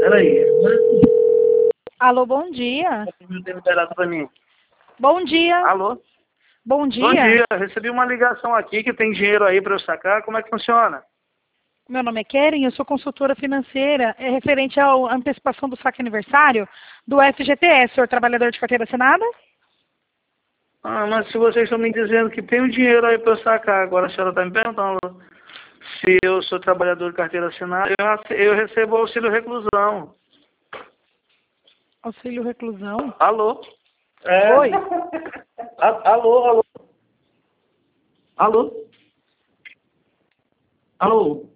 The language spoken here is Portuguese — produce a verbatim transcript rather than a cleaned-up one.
Peraí. Alô, bom dia. Liberado pra mim. Bom dia. Alô? Bom dia. Bom dia. Recebi uma ligação aqui que tem dinheiro aí para eu sacar. Como é que funciona? Meu nome é Keren, eu sou consultora financeira. É referente à antecipação do saque aniversário do F G T S, senhor trabalhador de carteira assinada? Ah, mas se vocês estão me dizendo que tem um dinheiro aí para eu sacar, agora a senhora está me perguntando se eu sou trabalhador de carteira assinada, eu, eu recebo auxílio reclusão. Auxílio reclusão? Alô? É. Oi. A, alô, alô? Alô? Alô?